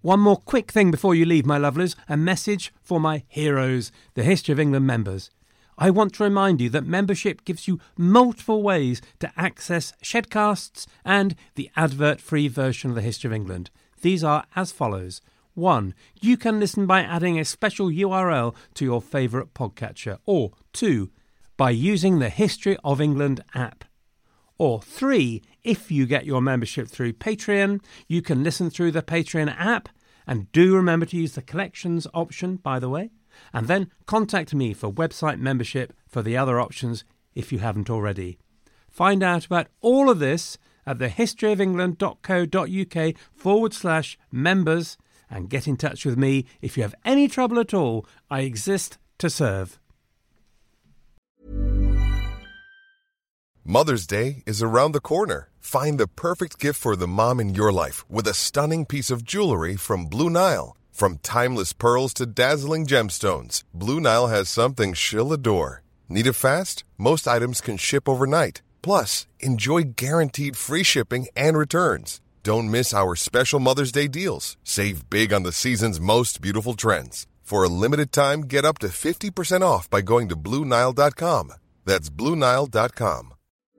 One more quick thing before you leave, my lovelies, a message for my heroes, the History of England members. I want to remind you that membership gives you multiple ways to access Shedcasts and the advert-free version of the History of England. These are as follows. 1. You can listen by adding a special URL to your favourite podcatcher. Or 2. By using the History of England app. Or 3. If you get your membership through Patreon, you can listen through the Patreon app. And do remember to use the collections option, by the way. And then contact me for website membership for the other options if you haven't already. Find out about all of this at thehistoryofengland.co.uk/members and get in touch with me if you have any trouble at all. I exist to serve. Mother's Day is around the corner. Find the perfect gift for the mom in your life with a stunning piece of jewelry from Blue Nile. From timeless pearls to dazzling gemstones, Blue Nile has something she'll adore. Need it fast? Most items can ship overnight. Plus, enjoy guaranteed free shipping and returns. Don't miss our special Mother's Day deals. Save big on the season's most beautiful trends. For a limited time, get up to 50% off by going to BlueNile.com. That's BlueNile.com.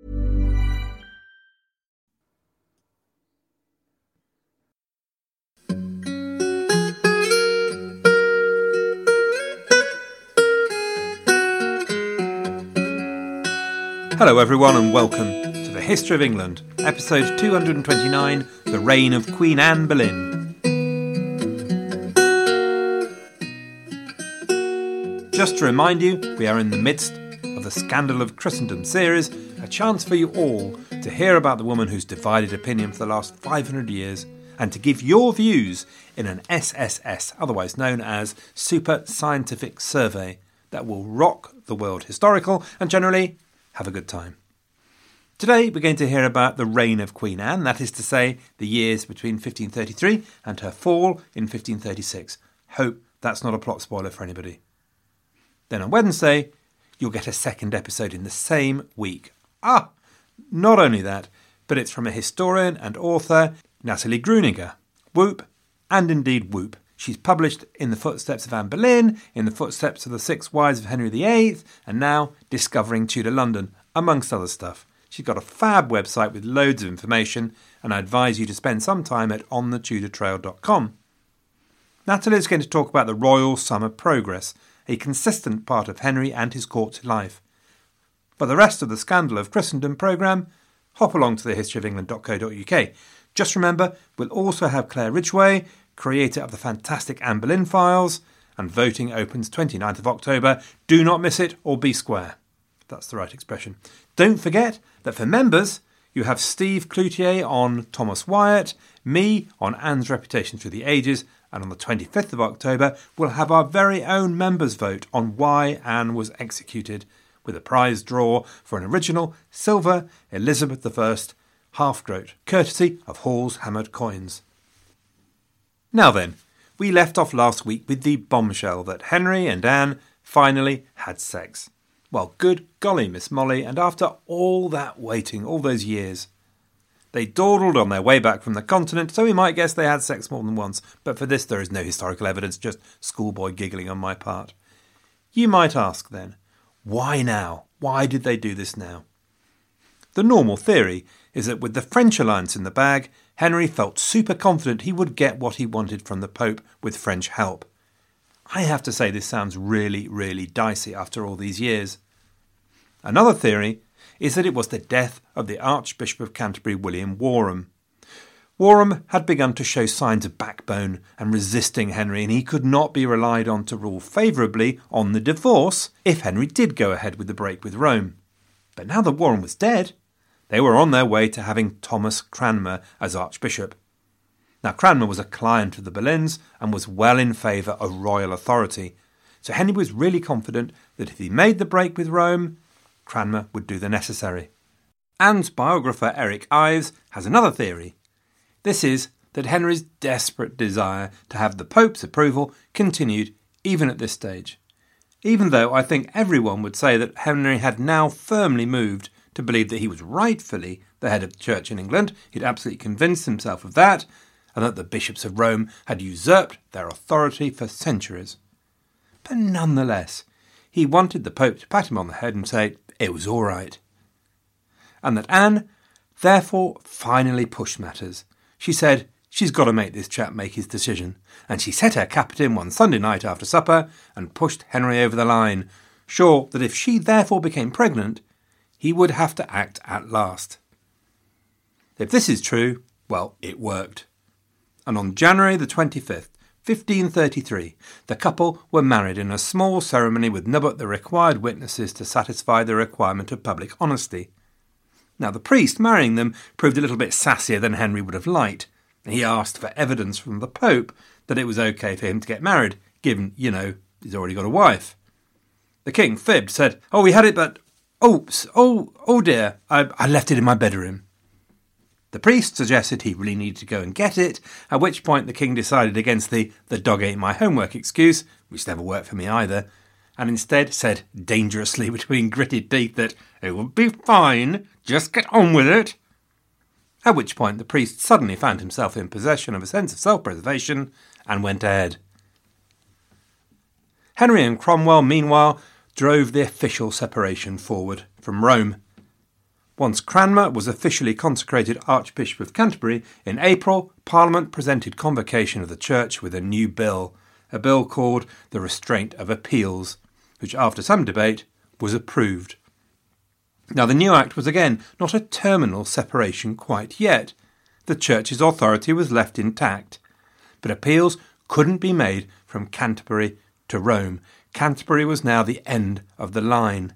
Hello everyone and welcome to the History of England, episode 229, The Reign of Queen Anne Boleyn. Just to remind you, we are in the midst of the Scandal of Christendom series, a chance for you all to hear about the woman who's divided opinion for the last 500 years and to give your views in an SSS, otherwise known as Super Scientific Survey, that will rock the world historical and generally have a good time. Today we're going to hear about the reign of Queen Anne, that is to say, the years between 1533 and her fall in 1536. Hope that's not a plot spoiler for anybody. Then on Wednesday, you'll get a second episode in the same week. Not only that, but it's from a historian and author, Natalie Grueninger. Whoop, and indeed whoop. She's published In the Footsteps of Anne Boleyn, In the Footsteps of the Six Wives of Henry VIII, and now Discovering Tudor London, amongst other stuff. She's got a fab website with loads of information, and I advise you to spend some time at onthetudortrail.com. Natalie is going to talk about the Royal Summer Progress, a consistent part of Henry and his court's life. For the rest of the Scandal of Christendom programme, hop along to thehistoryofengland.co.uk. Just remember, we'll also have Claire Ridgway, creator of the fantastic Anne Boleyn Files, and voting opens 29th of October. Do not miss it or be square. That's the right expression. Don't forget that for members, you have Steve Cloutier on Thomas Wyatt, me on Anne's reputation through the ages, and on the 25th of October, we'll have our very own members vote on why Anne was executed, with a prize draw for an original silver Elizabeth I half-groat, courtesy of Hall's Hammered Coins. Now then, we left off last week with the bombshell that Henry and Anne finally had sex. Well, good golly, Miss Molly, and after all that waiting, all those years. They dawdled on their way back from the continent, so we might guess they had sex more than once, but for this there is no historical evidence, just schoolboy giggling on my part. You might ask then, why now? Why did they do this now? The normal theory is that with the French alliance in the bag, Henry felt super confident he would get what he wanted from the Pope with French help. I have to say this sounds really, really dicey after all these years. Another theory is that it was the death of the Archbishop of Canterbury, William Warham. Warham had begun to show signs of backbone and resisting Henry, and he could not be relied on to rule favourably on the divorce if Henry did go ahead with the break with Rome. But now that Warham was dead, they were on their way to having Thomas Cranmer as Archbishop. Now, Cranmer was a client of the Boleyns and was well in favour of royal authority, so Henry was really confident that if he made the break with Rome, Cranmer would do the necessary. Anne's biographer Eric Ives has another theory. This is that Henry's desperate desire to have the Pope's approval continued even at this stage, even though I think everyone would say that Henry had now firmly moved to believe that he was rightfully the head of the Church in England. He'd absolutely convinced himself of that, and that the bishops of Rome had usurped their authority for centuries. But nonetheless, he wanted the Pope to pat him on the head and say it was all right. And that Anne therefore finally pushed matters. She said she's got to make this chap make his decision, and she set her cap at him one Sunday night after supper and pushed Henry over the line, sure that if she therefore became pregnant, he would have to act at last. If this is true, well, it worked. And on January the 25th, 1533, the couple were married in a small ceremony with none but the required witnesses to satisfy the requirement of public honesty. Now, the priest marrying them proved a little bit sassier than Henry would have liked. He asked for evidence from the Pope that it was okay for him to get married, given, he's already got a wife. The king fibbed, said, "Oh, we had it, but... Oh dear, I left it in my bedroom." The priest suggested he really needed to go and get it, at which point the king decided against the dog ate my homework excuse, which never worked for me either, and instead said dangerously between gritted teeth that it would be fine, just get on with it. At which point the priest suddenly found himself in possession of a sense of self-preservation and went ahead. Henry and Cromwell, meanwhile, drove the official separation forward from Rome. Once Cranmer was officially consecrated Archbishop of Canterbury, in April, Parliament presented Convocation of the Church with a new bill, a bill called the Restraint of Appeals, which after some debate was approved. Now the new act was again not a terminal separation quite yet. The Church's authority was left intact, but appeals couldn't be made from Canterbury to Rome. Canterbury was now the end of the line.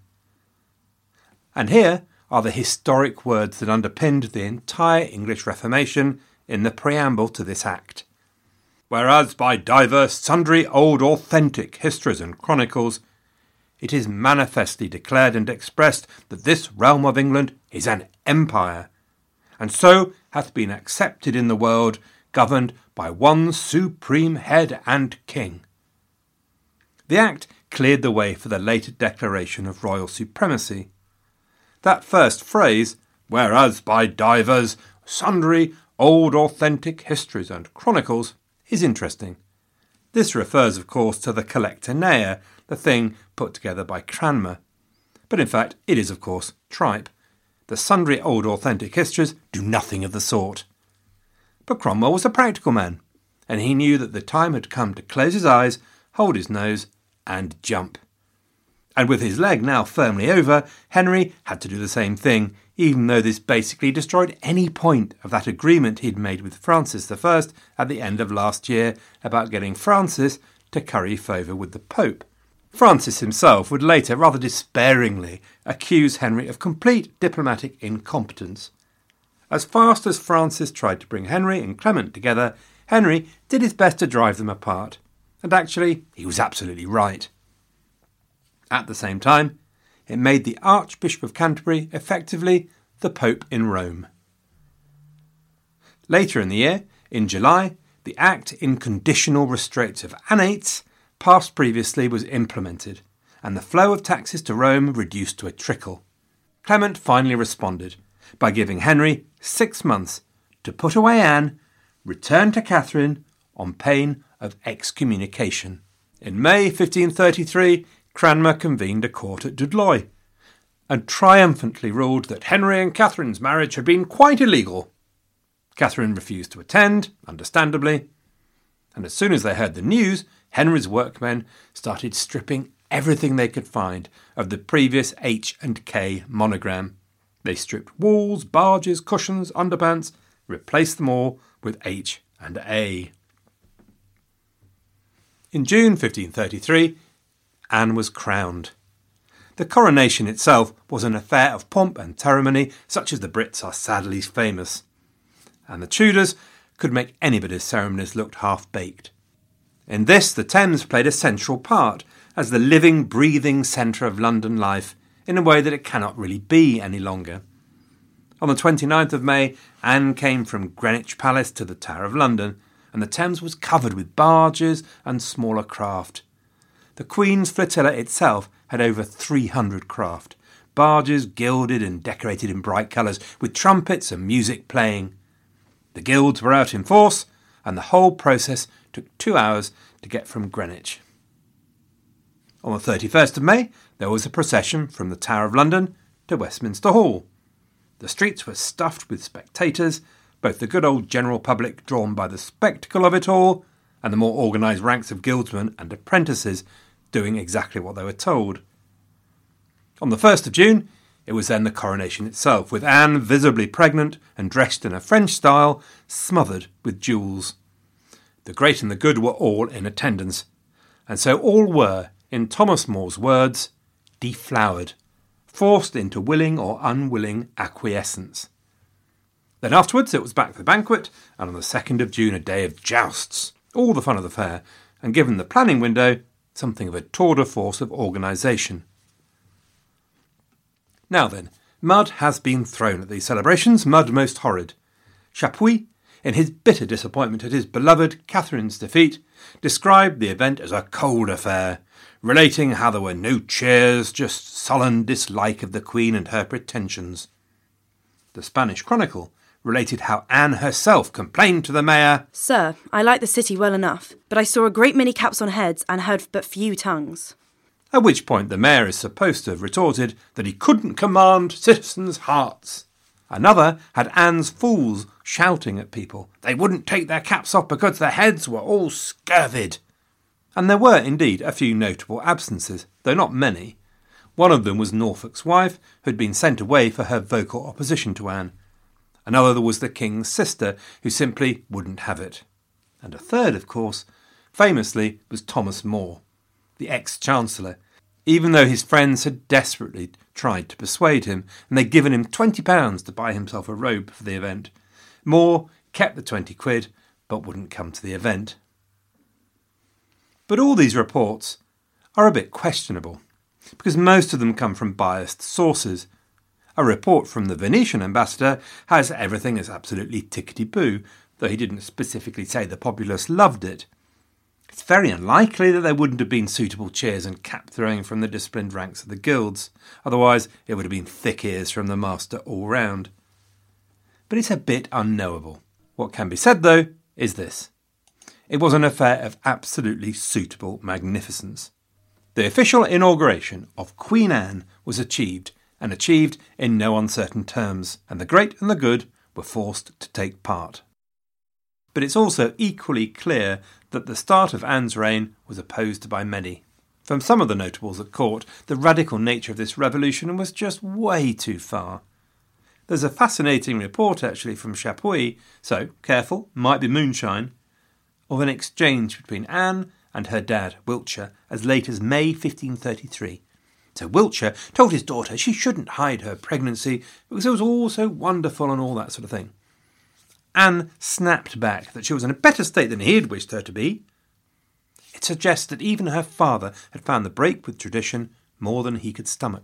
And here are the historic words that underpinned the entire English Reformation in the preamble to this act. Whereas by divers sundry old authentic histories and chronicles, it is manifestly declared and expressed that this realm of England is an empire, and so hath been accepted in the world, governed by one supreme head and king. The act cleared the way for the later declaration of royal supremacy. That first phrase, whereas by divers sundry old authentic histories and chronicles, is interesting. This refers, of course, to the Collectanea, the thing put together by Cranmer. But in fact, it is, of course, tripe. The sundry old authentic histories do nothing of the sort. But Cromwell was a practical man, and he knew that the time had come to close his eyes, hold his nose, and jump. And with his leg now firmly over, Henry had to do the same thing, even though this basically destroyed any point of that agreement he'd made with Francis I at the end of last year about getting Francis to curry favour with the Pope. Francis himself would later, rather despairingly, accuse Henry of complete diplomatic incompetence. As fast as Francis tried to bring Henry and Clement together, Henry did his best to drive them apart. And actually, he was absolutely right. At the same time, it made the Archbishop of Canterbury effectively the Pope in Rome. Later in the year, in July, the Act in Conditional Restraints of Annates, passed previously, was implemented, and the flow of taxes to Rome reduced to a trickle. Clement finally responded by giving Henry 6 months to put away Anne, return to Catherine on pain of excommunication. In May 1533, Cranmer convened a court at Dudley and triumphantly ruled that Henry and Catherine's marriage had been quite illegal. Catherine refused to attend, understandably, and as soon as they heard the news, Henry's workmen started stripping everything they could find of the previous H&K monogram. They stripped walls, barges, cushions, underpants, replaced them all with H and A. In June 1533, Anne was crowned. The coronation itself was an affair of pomp and ceremony, such as the Brits are sadly famous. And the Tudors could make anybody's ceremonies look half-baked. In this, the Thames played a central part, as the living, breathing centre of London life, in a way that it cannot really be any longer. On the 29th of May, Anne came from Greenwich Palace to the Tower of London, and the Thames was covered with barges and smaller craft. The Queen's flotilla itself had over 300 craft, barges gilded and decorated in bright colours, with trumpets and music playing. The guilds were out in force, and the whole process took 2 hours to get from Greenwich. On the 31st of May, there was a procession from the Tower of London to Westminster Hall. The streets were stuffed with spectators, both the good old general public drawn by the spectacle of it all, and the more organised ranks of guildsmen and apprentices doing exactly what they were told. On the 1st of June, it was then the coronation itself, with Anne visibly pregnant and dressed in a French style, smothered with jewels. The great and the good were all in attendance, and so all were, in Thomas More's words, deflowered, forced into willing or unwilling acquiescence. Then afterwards it was back to the banquet, and on the 2nd of June a day of jousts, all the fun of the fair, and given the planning window, something of a tour de force of organisation. Now then, mud has been thrown at these celebrations, mud most horrid. Chapuis, in his bitter disappointment at his beloved Catherine's defeat, described the event as a cold affair, relating how there were no cheers, just sullen dislike of the Queen and her pretensions. The Spanish Chronicle related how Anne herself complained to the mayor, "Sir, I like the city well enough, but I saw a great many caps on heads and heard but few tongues." At which point the mayor is supposed to have retorted that he couldn't command citizens' hearts. Another had Anne's fools shouting at people they wouldn't take their caps off because their heads were all scurvid. And there were indeed a few notable absences, though not many. One of them was Norfolk's wife, who had been sent away for her vocal opposition to Anne. Another was the king's sister, who simply wouldn't have it. And a third, of course, famously, was Thomas More, the ex-chancellor, even though his friends had desperately tried to persuade him, and they'd given him £20 to buy himself a robe for the event. More kept the £20, but wouldn't come to the event. But all these reports are a bit questionable, because most of them come from biased sources. A report from the Venetian ambassador has everything as absolutely tickety-boo, though he didn't specifically say the populace loved it. It's very unlikely that there wouldn't have been suitable cheers and cap-throwing from the disciplined ranks of the guilds, otherwise it would have been thick ears from the master all round. But it's a bit unknowable. What can be said, though, is this. It was an affair of absolutely suitable magnificence. The official inauguration of Queen Anne was achieved, and achieved in no uncertain terms, and the great and the good were forced to take part. But it's also equally clear that the start of Anne's reign was opposed by many. From some of the notables at court, the radical nature of this revolution was just way too far. There's a fascinating report actually from Chapuis, so careful, might be moonshine, of an exchange between Anne and her dad, Wiltshire, as late as May 1533. So Wiltshire told his daughter she shouldn't hide her pregnancy because it was all so wonderful and all that sort of thing. Anne snapped back that she was in a better state than he had wished her to be. It suggests that even her father had found the break with tradition more than he could stomach.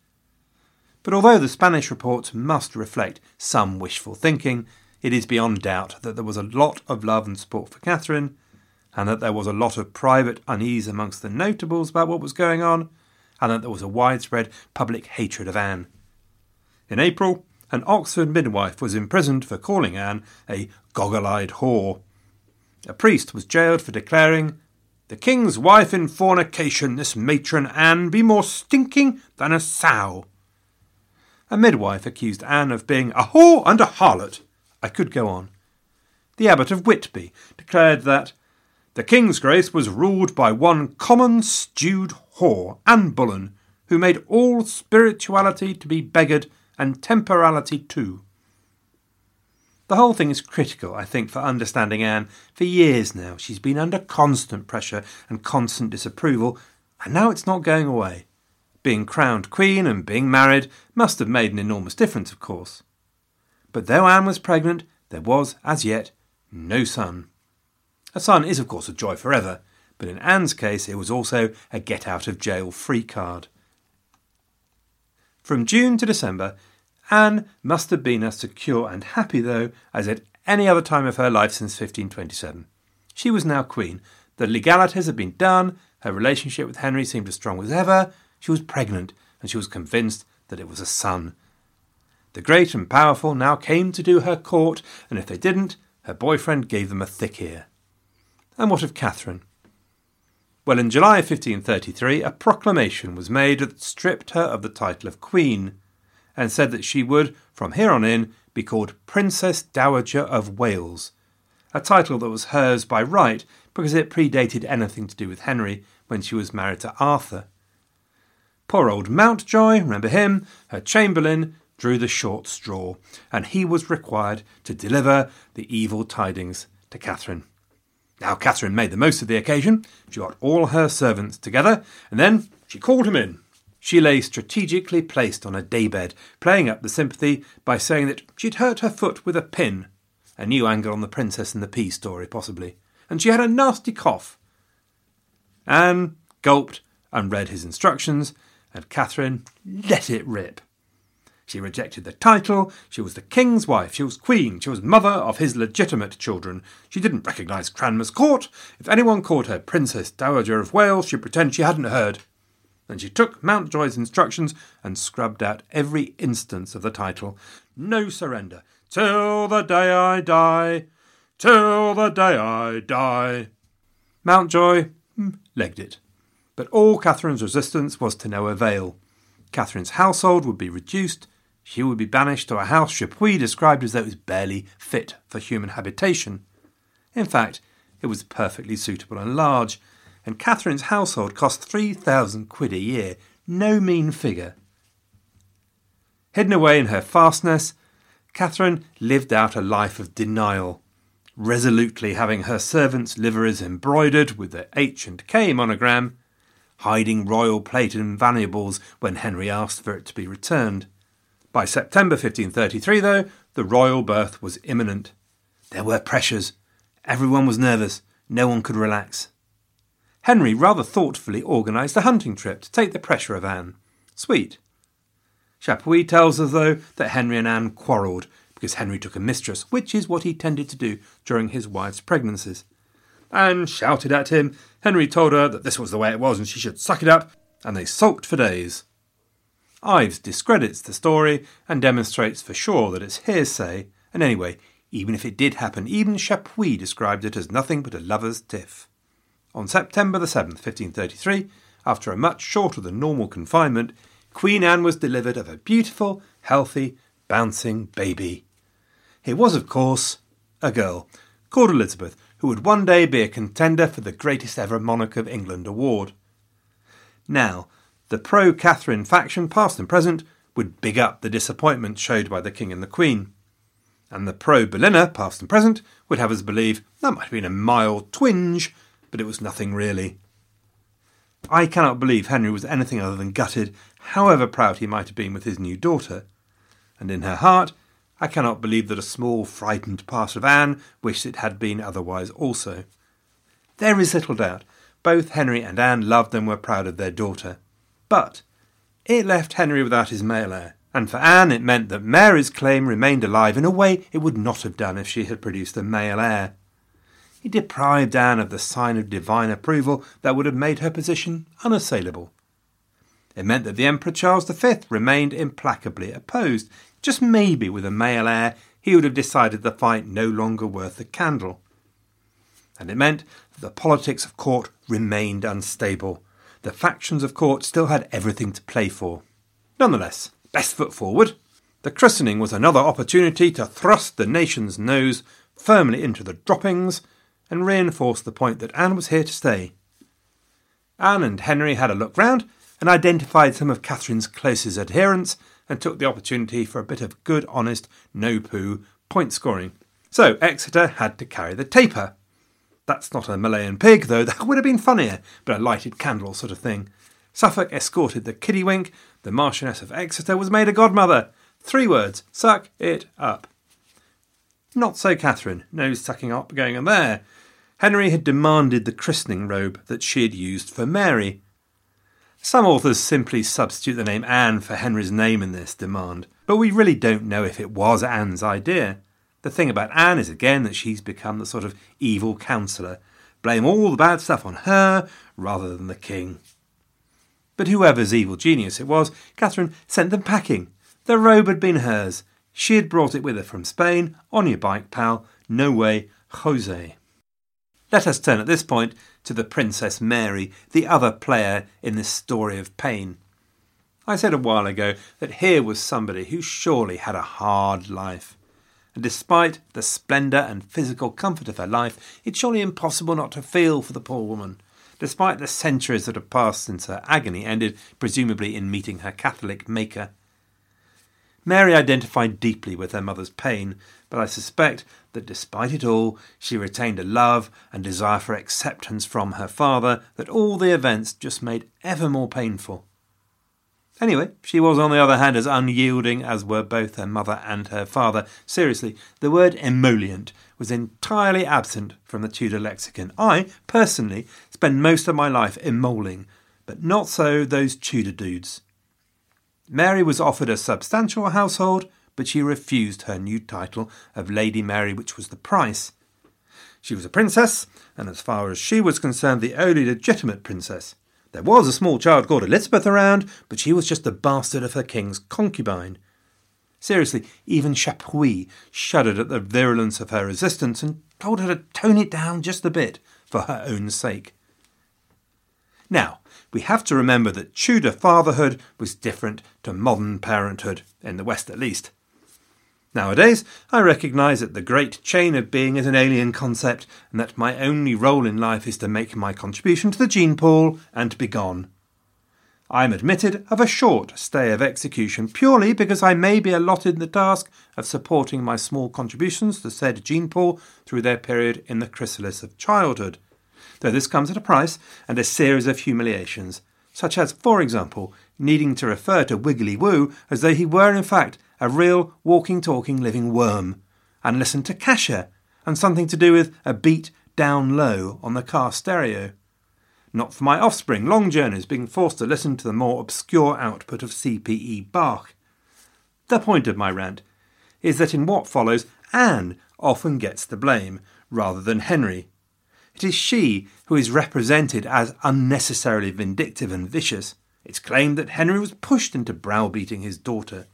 But although the Spanish reports must reflect some wishful thinking, it is beyond doubt that there was a lot of love and support for Catherine, and that there was a lot of private unease amongst the notables about what was going on, and that there was a widespread public hatred of Anne. In April, an Oxford midwife was imprisoned for calling Anne a goggle-eyed whore. A priest was jailed for declaring, "The king's wife in fornication, this matron Anne, be more stinking than a sow." A midwife accused Anne of being a whore and a harlot. I could go on. The abbot of Whitby declared that the king's grace was ruled by one common stewed whore, Anne Bullen, who made all spirituality to be beggared and temporality too. The whole thing is critical, I think, for understanding Anne. For years now, she's been under constant pressure and constant disapproval, and now it's not going away. Being crowned queen and being married must have made an enormous difference, of course. But though Anne was pregnant, there was, as yet, no son. A son is, of course, a joy forever, but in Anne's case it was also a get-out-of-jail-free card. From June to December, Anne must have been as secure and happy, though, as at any other time of her life since 1527. She was now queen. The legalities had been done, her relationship with Henry seemed as strong as ever, she was pregnant, and she was convinced that it was a son. The great and powerful now came to do her court, and if they didn't, her boyfriend gave them a thick ear. And what of Catherine? Well, in July 1533, a proclamation was made that stripped her of the title of Queen, and said that she would, from here on in, be called Princess Dowager of Wales, a title that was hers by right because it predated anything to do with Henry when she was married to Arthur. Poor old Mountjoy, remember him, her chamberlain, drew the short straw, and he was required to deliver the evil tidings to Catherine. Now Catherine made the most of the occasion. She got all her servants together, and then she called him in. She lay strategically placed on a daybed, playing up the sympathy by saying that she'd hurt her foot with a pin, a new angle on the Princess and the Pea story, possibly, and she had a nasty cough. Anne gulped and read his instructions, and Catherine let it rip. She rejected the title, she was the king's wife, she was queen, she was mother of his legitimate children. She didn't recognise Cranmer's court. If anyone called her Princess Dowager of Wales, she'd pretend she hadn't heard. Then she took Mountjoy's instructions and scrubbed out every instance of the title. No surrender. Till the day I die. Till the day I die. Mountjoy legged it. But all Catherine's resistance was to no avail. Catherine's household would be reduced. She would be banished to a house Chapuis described as though it was barely fit for human habitation. In fact, it was perfectly suitable and large, and Catherine's household cost 3,000 quid a year, no mean figure. Hidden away in her fastness, Catherine lived out a life of denial, resolutely having her servants' liveries embroidered with the H and K monogram, hiding royal plate and valuables when Henry asked for it to be returned. By September 1533, though, the royal birth was imminent. There were pressures. Everyone was nervous. No one could relax. Henry rather thoughtfully organised a hunting trip to take the pressure of Anne. Sweet. Chapuis tells us, though, that Henry and Anne quarrelled because Henry took a mistress, which is what he tended to do during his wife's pregnancies. Anne shouted at him. Henry told her that this was the way it was and she should suck it up, and they sulked for days. Ives discredits the story and demonstrates for sure that it's hearsay, and anyway, even if it did happen, even Chapuis described it as nothing but a lover's tiff. On September the 7th, 1533, after a much shorter than normal confinement, Queen Anne was delivered of a beautiful, healthy, bouncing baby. It was, of course, a girl, called Elizabeth, who would one day be a contender for the greatest ever monarch of England award. Now, the pro-Catherine faction, past and present, would big up the disappointment showed by the King and the Queen. And the pro-Boleyn, past and present, would have us believe that might have been a mild twinge, but it was nothing really. I cannot believe Henry was anything other than gutted, however proud he might have been with his new daughter. And in her heart, I cannot believe that a small, frightened part of Anne wished it had been otherwise also. There is little doubt, both Henry and Anne loved and were proud of their daughter. But it left Henry without his male heir, and for Anne it meant that Mary's claim remained alive in a way it would not have done if she had produced a male heir. It deprived Anne of the sign of divine approval that would have made her position unassailable. It meant that the Emperor Charles V remained implacably opposed. Just maybe with a male heir he would have decided the fight no longer worth the candle. And it meant that the politics of court remained unstable. The factions of court still had everything to play for. Nonetheless, best foot forward. The christening was another opportunity to thrust the nation's nose firmly into the droppings and reinforce the point that Anne was here to stay. Anne and Henry had a look round and identified some of Catherine's closest adherents and took the opportunity for a bit of good, honest, no-poo point scoring. So Exeter had to carry the taper. That's not a Malayan pig, though that would have been funnier, but a lighted candle sort of thing. Suffolk escorted the Kiddywink. The Marchioness of Exeter was made a godmother. 3 words, suck it up. Not so Catherine, no sucking up going on there. Henry had demanded the christening robe that she had used for Mary. Some authors simply substitute the name Anne for Henry's name in this demand, but we really don't know if it was Anne's idea. The thing about Anne is, again, that she's become the sort of evil counsellor. Blame all the bad stuff on her rather than the king. But whoever's evil genius it was, Catherine sent them packing. The robe had been hers. She had brought it with her from Spain, on your bike, pal. no way José. Let us turn at this point to the Princess Mary, the other player in this story of pain. I said a while ago that here was somebody who surely had a hard life. And despite the splendour and physical comfort of her life, it's surely impossible not to feel for the poor woman, despite the centuries that have passed since her agony ended, presumably in meeting her Catholic maker. Mary identified deeply with her mother's pain, but I suspect that despite it all, she retained a love and desire for acceptance from her father that all the events just made ever more painful. Anyway, she was on the other hand as unyielding as were both her mother and her father. Seriously, the word emollient was entirely absent from the Tudor lexicon. I, personally, spend most of my life emolling, but not so those Tudor dudes. Mary was offered a substantial household, but she refused her new title of Lady Mary, which was the price. She was a princess, and as far as she was concerned, the only legitimate princess. There was a small child called Elizabeth around, but she was just the bastard of her king's concubine. Seriously, even Chapuis shuddered at the virulence of her resistance and told her to tone it down just a bit for her own sake. Now, we have to remember that Tudor fatherhood was different to modern parenthood, in the West at least. Nowadays, I recognise that the great chain of being is an alien concept, and that my only role in life is to make my contribution to the gene pool and be gone. I am admitted of a short stay of execution purely because I may be allotted the task of supporting my small contributions to said gene pool through their period in the chrysalis of childhood, though this comes at a price and a series of humiliations, such as, for example, needing to refer to Wiggly Woo as though he were in fact a real walking, talking, living worm, and listen to Kasha, and something to do with a beat down low on the car stereo. Not for my offspring, long journeys being forced to listen to the more obscure output of C.P.E. Bach. The point of my rant is that in what follows, Anne often gets the blame, rather than Henry. It is she who is represented as unnecessarily vindictive and vicious. It's claimed that Henry was pushed into browbeating his daughter.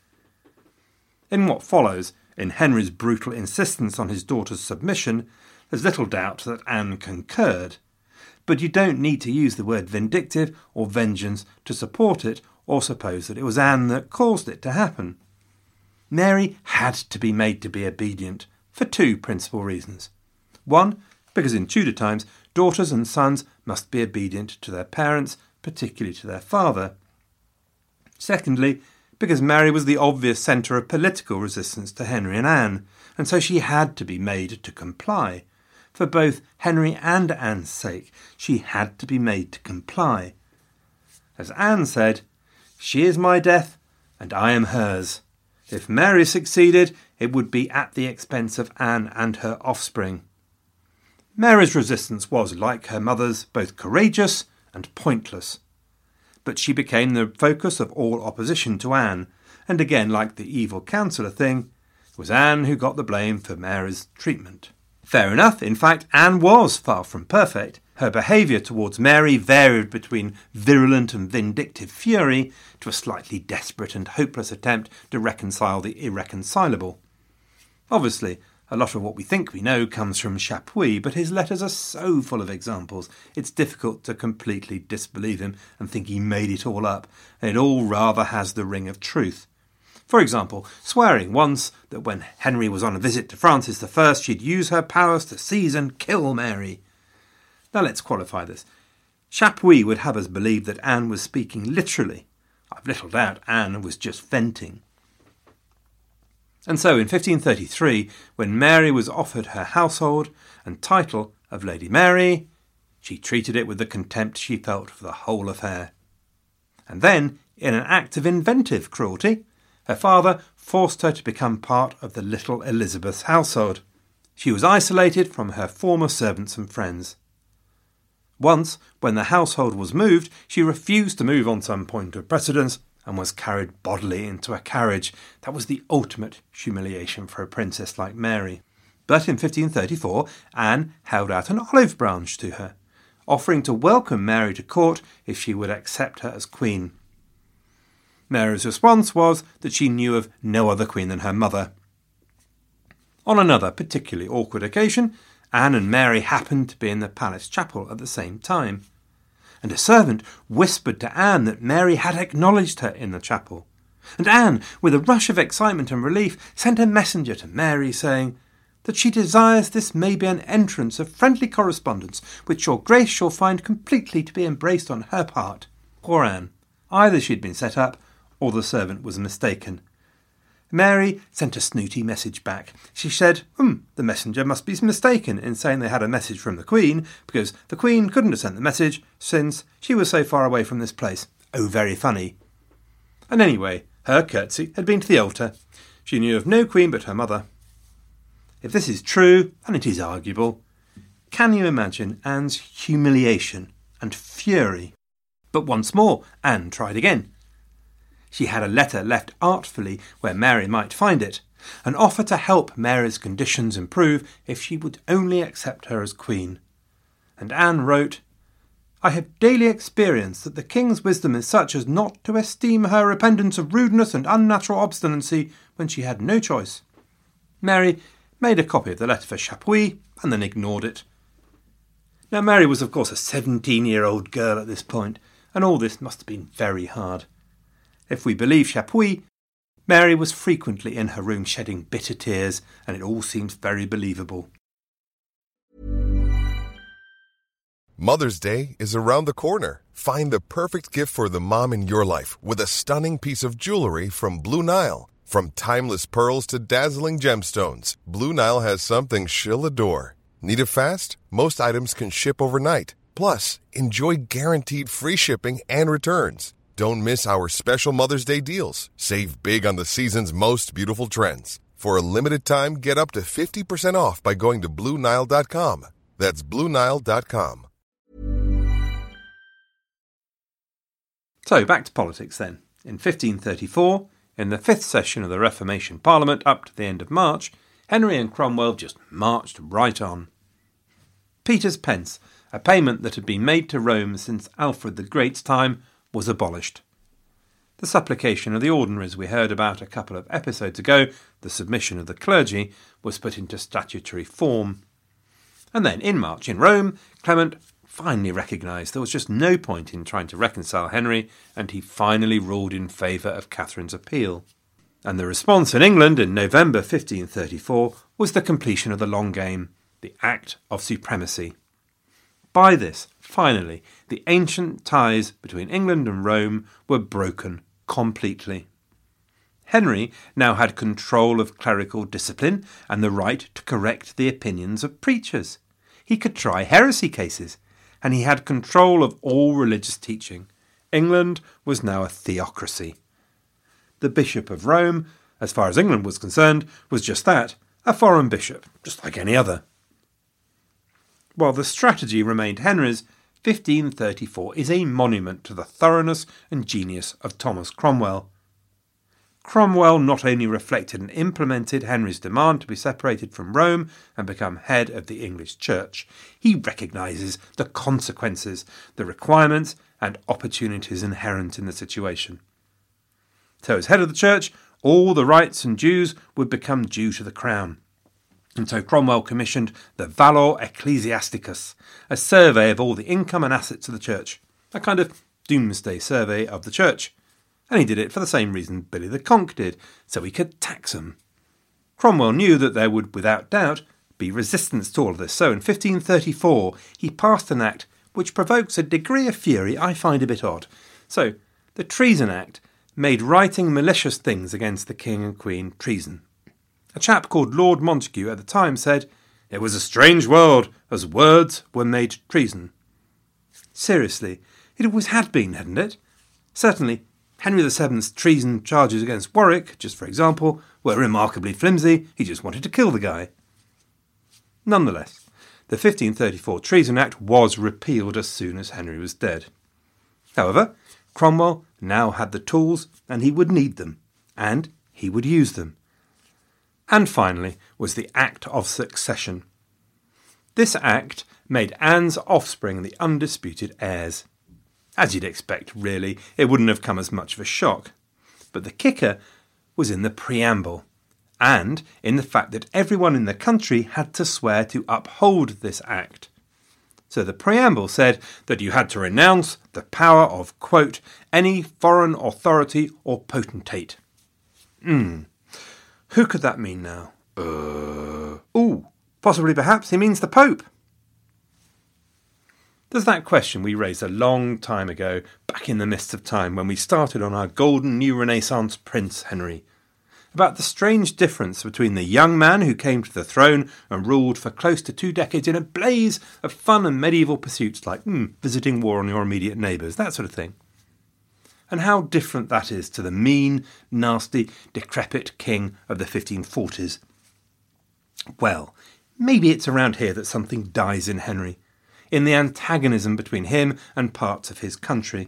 In what follows, in Henry's brutal insistence on his daughter's submission, there's little doubt that Anne concurred. But you don't need to use the word vindictive or vengeance to support it or suppose that it was Anne that caused it to happen. Mary had to be made to be obedient for two principal reasons. One, because in Tudor times, daughters and sons must be obedient to their parents, particularly to their father. Secondly, because Mary was the obvious centre of political resistance to Henry and Anne, and so she had to be made to comply. For both Henry and Anne's sake, she had to be made to comply. As Anne said, "She is my death, and I am hers." If Mary succeeded, it would be at the expense of Anne and her offspring. Mary's resistance was, like her mother's, both courageous and pointless. But she became the focus of all opposition to Anne, and again, like the evil counsellor thing, it was Anne who got the blame for Mary's treatment. Fair enough, in fact, Anne was far from perfect. Her behaviour towards Mary varied between virulent and vindictive fury to a slightly desperate and hopeless attempt to reconcile the irreconcilable. Obviously, a lot of what we think we know comes from Chapuis, but his letters are so full of examples, it's difficult to completely disbelieve him and think he made it all up, and it all rather has the ring of truth. For example, swearing once that when Henry was on a visit to Francis I, she'd use her powers to seize and kill Mary. Now let's qualify this. Chapuis would have us believe that Anne was speaking literally. I've little doubt Anne was just venting. And so in 1533, when Mary was offered her household and title of Lady Mary, she treated it with the contempt she felt for the whole affair. And then, in an act of inventive cruelty, her father forced her to become part of the little Elizabeth's household. She was isolated from her former servants and friends. Once, when the household was moved, she refused to move on some point of precedence and was carried bodily into a carriage. That was the ultimate humiliation for a princess like Mary. But in 1534, Anne held out an olive branch to her, offering to welcome Mary to court if she would accept her as queen. Mary's response was that she knew of no other queen than her mother. On another particularly awkward occasion, Anne and Mary happened to be in the palace chapel at the same time, and a servant whispered to Anne that Mary had acknowledged her in the chapel. And Anne, with a rush of excitement and relief, sent a messenger to Mary saying that she desires this may be an entrance of friendly correspondence which your grace shall find completely to be embraced on her part. Poor Anne. Either she had been set up, or the servant was mistaken. Mary sent a snooty message back. She said, the messenger must be mistaken in saying they had a message from the Queen, because the Queen couldn't have sent the message, since she was so far away from this place. Oh, very funny. And anyway, her curtsy had been to the altar. She knew of no Queen but her mother. If this is true, and it is arguable, can you imagine Anne's humiliation and fury? But once more, Anne tried again. She had a letter left artfully where Mary might find it, an offer to help Mary's conditions improve if she would only accept her as Queen. And Anne wrote, I have daily experienced that the King's wisdom is such as not to esteem her repentance of rudeness and unnatural obstinacy when she had no choice. Mary made a copy of the letter for Chapuis and then ignored it. Now Mary was of course a 17-year-old girl at this point, and all this must have been very hard. If we believe Chapuis, Mary was frequently in her room shedding bitter tears, and it all seems very believable. Mother's Day is around the corner. Find the perfect gift for the mom in your life with a stunning piece of jewelry from Blue Nile. From timeless pearls to dazzling gemstones, Blue Nile has something she'll adore. Need it fast? Most items can ship overnight. Plus, enjoy guaranteed free shipping and returns. Don't miss our special Mother's Day deals. Save big on the season's most beautiful trends. For a limited time, get up to 50% off by going to BlueNile.com. That's BlueNile.com. So, back to politics then. In 1534, in the 5th session of the Reformation Parliament up to the end of March, Henry and Cromwell just marched right on. Peter's pence, a payment that had been made to Rome since Alfred the Great's time, was abolished. The supplication of the ordinaries we heard about a couple of episodes ago, the submission of the clergy, was put into statutory form. And then, in March, in Rome, Clement finally recognised there was just no point in trying to reconcile Henry, and he finally ruled in favour of Catherine's appeal. And the response in England in November 1534 was the completion of the long game, the Act of Supremacy. By this, finally, the ancient ties between England and Rome were broken completely. Henry now had control of clerical discipline and the right to correct the opinions of preachers. He could try heresy cases, and he had control of all religious teaching. England was now a theocracy. The Bishop of Rome, as far as England was concerned, was just that, a foreign bishop, just like any other. While the strategy remained Henry's, 1534 is a monument to the thoroughness and genius of Thomas Cromwell. Cromwell not only reflected and implemented Henry's demand to be separated from Rome and become head of the English Church, he recognises the consequences, the requirements and opportunities inherent in the situation. So as head of the Church, all the rights and dues would become due to the Crown. And so Cromwell commissioned the Valor Ecclesiasticus, a survey of all the income and assets of the Church, a kind of doomsday survey of the Church. And he did it for the same reason Billy the Conk did, so he could tax them. Cromwell knew that there would, without doubt, be resistance to all of this, so in 1534 he passed an act which provokes a degree of fury I find a bit odd. So, the Treason Act made writing malicious things against the King and Queen treason. A chap called Lord Montague at the time said, "It was a strange world, as words were made treason." Seriously, it always had been, hadn't it? Certainly, Henry VII's treason charges against Warwick, just for example, were remarkably flimsy. He just wanted to kill the guy. Nonetheless, the 1534 Treason Act was repealed as soon as Henry was dead. However, Cromwell now had the tools, and he would need them, and he would use them. And finally was the Act of Succession. This act made Anne's offspring the undisputed heirs. As you'd expect, really, it wouldn't have come as much of a shock. But the kicker was in the preamble. and in the fact that everyone in the country had to swear to uphold this act. So the preamble said that you had to renounce the power of, quote, any foreign authority or potentate. Who could that mean now? Possibly perhaps he means the Pope. There's that question we raised a long time ago, back in the mists of time, when we started on our golden new Renaissance Prince Henry, about the strange difference between the young man who came to the throne and ruled for close to 2 decades in a blaze of fun and medieval pursuits like visiting war on your immediate neighbours, that sort of thing, and how different that is to the mean, nasty, decrepit king of the 1540s. Well, maybe it's around here that something dies in Henry, in the antagonism between him and parts of his country.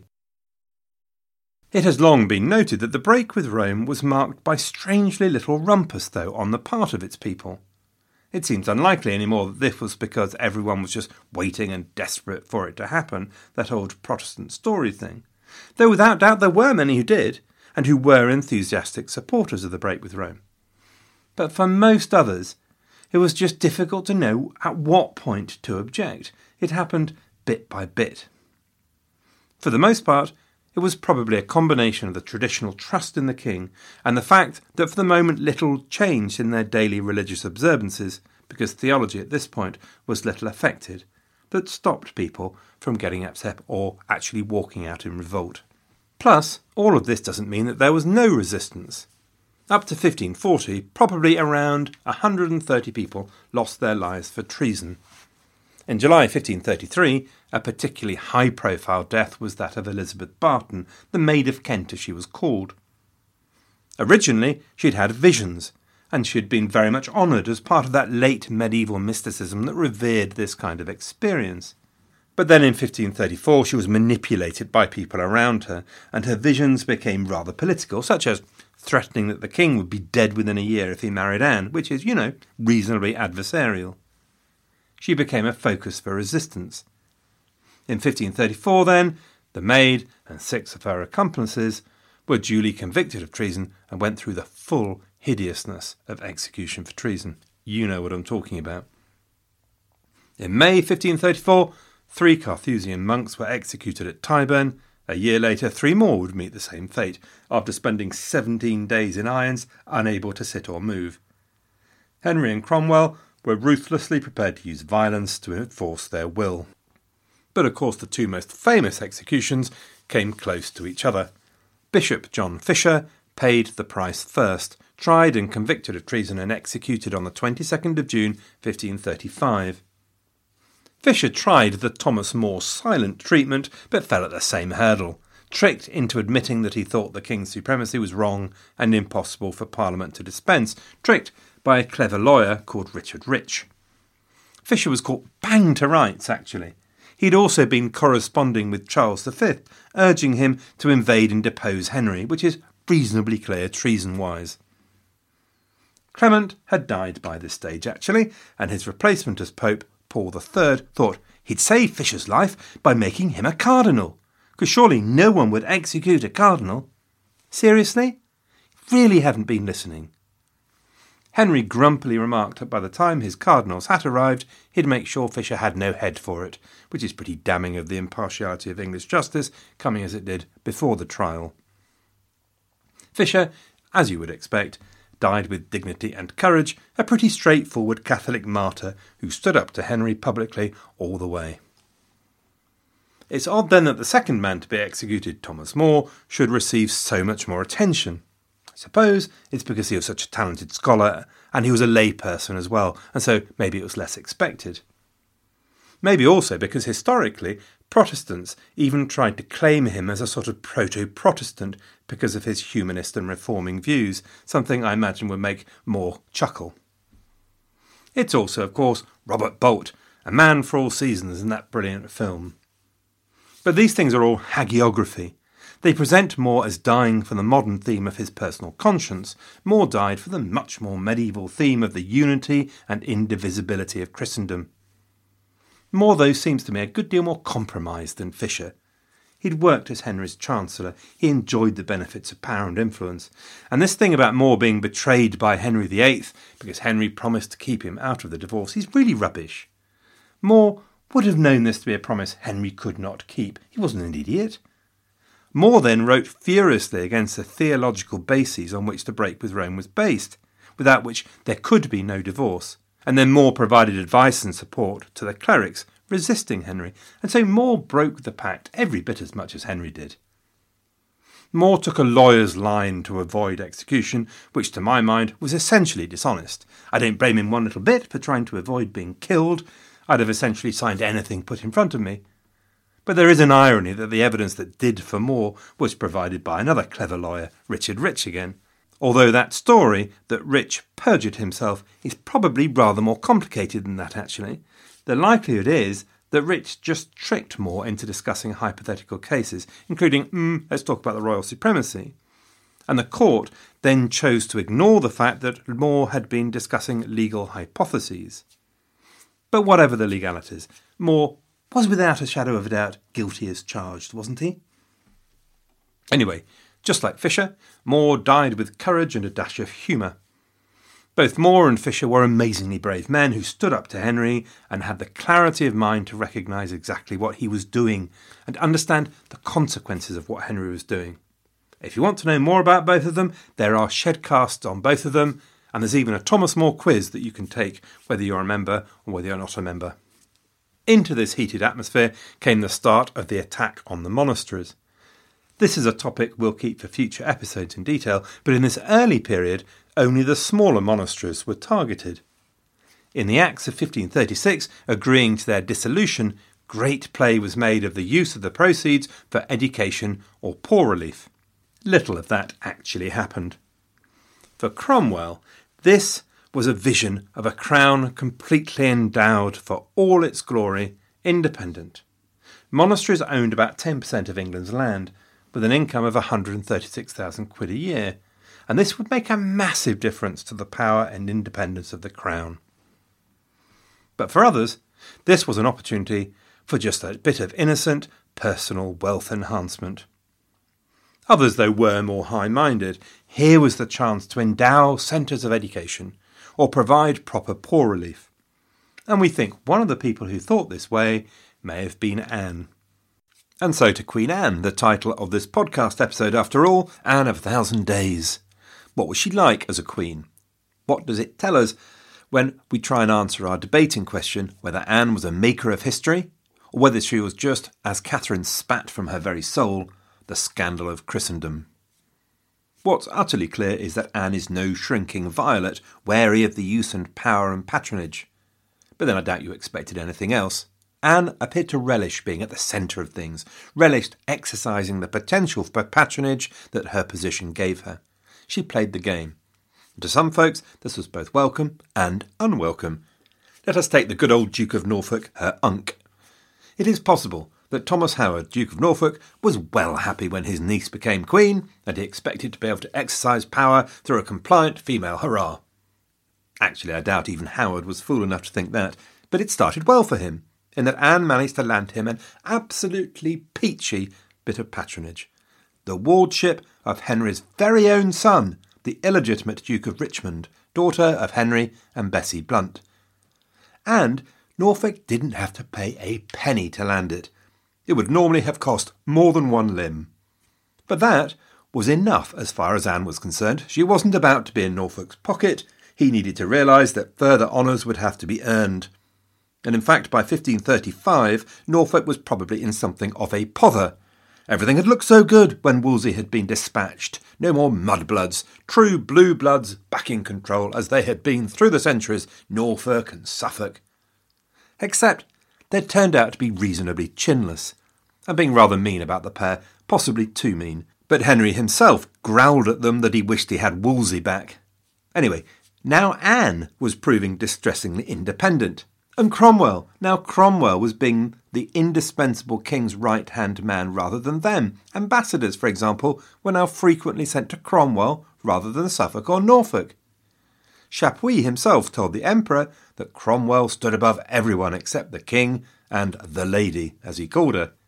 It has long been noted that the break with Rome was marked by strangely little rumpus, though, on the part of its people. It seems unlikely anymore that this was because everyone was just waiting and desperate for it to happen, that old Protestant story thing. Though without doubt there were many who did, and who were enthusiastic supporters of the break with Rome. But for most others, it was just difficult to know at what point to object. It happened bit by bit. For the most part, it was probably a combination of the traditional trust in the king and the fact that for the moment little changed in their daily religious observances, because theology at this point was little affected, that stopped people from getting upset or actually walking out in revolt. Plus, all of this doesn't mean that there was no resistance. Up to 1540, probably around 130 people lost their lives for treason. In July 1533, a particularly high-profile death was that of Elizabeth Barton, the Maid of Kent as she was called. Originally, she'd had visions, and she'd been very much honoured as part of that late medieval mysticism that revered this kind of experience. But then in 1534 she was manipulated by people around her, and her visions became rather political, such as threatening that the king would be dead within a year if he married Anne, which is, reasonably adversarial. She became a focus for resistance. In 1534, then, the maid and 6 of her accomplices were duly convicted of treason and went through the full hideousness of execution for treason. You know what I'm talking about. In May 1534, 3 Carthusian monks were executed at Tyburn. A year later, 3 more would meet the same fate, after spending 17 days in irons, unable to sit or move. Henry and Cromwell were ruthlessly prepared to use violence to enforce their will. But of course the 2 most famous executions came close to each other. Bishop John Fisher paid the price first, tried and convicted of treason and executed on the 22nd of June 1535. Fisher tried the Thomas More silent treatment, but fell at the same hurdle, tricked into admitting that he thought the king's supremacy was wrong and impossible for Parliament to dispense, tricked by a clever lawyer called Richard Rich. Fisher was caught bang to rights, actually. He'd also been corresponding with Charles V, urging him to invade and depose Henry, which is reasonably clear treason-wise. Clement had died by this stage, actually, and his replacement as Pope, Paul III, thought he'd save Fisher's life by making him a cardinal, because surely no one would execute a cardinal. Seriously? Really haven't been listening. Henry grumpily remarked that by the time his cardinal's hat arrived, he'd make sure Fisher had no head for it, which is pretty damning of the impartiality of English justice, coming as it did before the trial. Fisher, as you would expect, died with dignity and courage, a pretty straightforward Catholic martyr who stood up to Henry publicly all the way. It's odd then that the second man to be executed, Thomas More, should receive so much more attention. I suppose it's because he was such a talented scholar and he was a layperson as well, and so maybe it was less expected. Maybe also because historically Protestants even tried to claim him as a sort of proto-Protestant because of his humanist and reforming views, something I imagine would make More chuckle. It's also, of course, Robert Bolt, a man for all seasons in that brilliant film. But these things are all hagiography. They present More as dying for the modern theme of his personal conscience. More died for the much more medieval theme of the unity and indivisibility of Christendom. More, though, seems to me a good deal more compromised than Fisher. He'd worked as Henry's Chancellor. He enjoyed the benefits of power and influence. And this thing about More being betrayed by Henry VIII because Henry promised to keep him out of the divorce is really rubbish. More would have known this to be a promise Henry could not keep. He wasn't an idiot. More then wrote furiously against the theological bases on which the break with Rome was based, without which there could be no divorce. And then More provided advice and support to the clerics resisting Henry, and so More broke the pact every bit as much as Henry did. More took a lawyer's line to avoid execution, which to my mind was essentially dishonest. I don't blame him one little bit for trying to avoid being killed. I'd have essentially signed anything put in front of me. But there is an irony that the evidence that did for More was provided by another clever lawyer, Richard Rich again. Although that story that Rich perjured himself is probably rather more complicated than that actually. The likelihood is that Rich just tricked More into discussing hypothetical cases, including, let's talk about the royal supremacy. And the court then chose to ignore the fact that More had been discussing legal hypotheses. But whatever the legalities, More was without a shadow of a doubt guilty as charged, wasn't he? Anyway, just like Fisher, More died with courage and a dash of humour. Both More and Fisher were amazingly brave men who stood up to Henry and had the clarity of mind to recognise exactly what he was doing and understand the consequences of what Henry was doing. If you want to know more about both of them, there are shedcasts on both of them, and there's even a Thomas More quiz that you can take whether you're a member or whether you're not a member. Into this heated atmosphere came the start of the attack on the monasteries. This is a topic we'll keep for future episodes in detail, but in this early period, only the smaller monasteries were targeted. In the Acts of 1536, agreeing to their dissolution, great play was made of the use of the proceeds for education or poor relief. Little of that actually happened. For Cromwell, this was a vision of a crown completely endowed for all its glory, independent. Monasteries owned about 10% of England's land, with an income of 136,000 quid a year, and this would make a massive difference to the power and independence of the crown. But for others, this was an opportunity for just a bit of innocent, personal wealth enhancement. Others, though, were more high-minded. Here was the chance to endow centres of education or provide proper poor relief. And we think one of the people who thought this way may have been Anne. And so to Queen Anne, the title of this podcast episode after all, Anne of 1,000 Days. What was she like as a queen? What does it tell us when we try and answer our debating question whether Anne was a maker of history or whether she was just, as Catherine spat from her very soul, the scandal of Christendom? What's utterly clear is that Anne is no shrinking violet, wary of the use and power and patronage. But then I doubt you expected anything else. Anne appeared to relish being at the centre of things, relished exercising the potential for patronage that her position gave her. She played the game. And to some folks, this was both welcome and unwelcome. Let us take the good old Duke of Norfolk, her unc. It is possible that Thomas Howard, Duke of Norfolk, was well happy when his niece became queen, and he expected to be able to exercise power through a compliant female hurrah. Actually, I doubt even Howard was fool enough to think that, but it started well for him, in that Anne managed to land him an absolutely peachy bit of patronage. The wardship of Henry's very own son, the illegitimate Duke of Richmond, daughter of Henry and Bessie Blunt. And Norfolk didn't have to pay a penny to land it. It would normally have cost more than one limb. But that was enough as far as Anne was concerned. She wasn't about to be in Norfolk's pocket. He needed to realise that further honours would have to be earned. And in fact, by 1535, Norfolk was probably in something of a pother. Everything had looked so good when Wolsey had been dispatched. No more mudbloods, true blue bloods back in control as they had been through the centuries, Norfolk and Suffolk. Except they'd turned out to be reasonably chinless. I'm being rather mean about the pair, possibly too mean. But Henry himself growled at them that he wished he had Wolsey back. Anyway, now Anne was proving distressingly independent. And Cromwell. Now Cromwell was being the indispensable king's right-hand man rather than them. Ambassadors, for example, were now frequently sent to Cromwell rather than Suffolk or Norfolk. Chapuis himself told the emperor that Cromwell stood above everyone except the king and the lady, as he called her.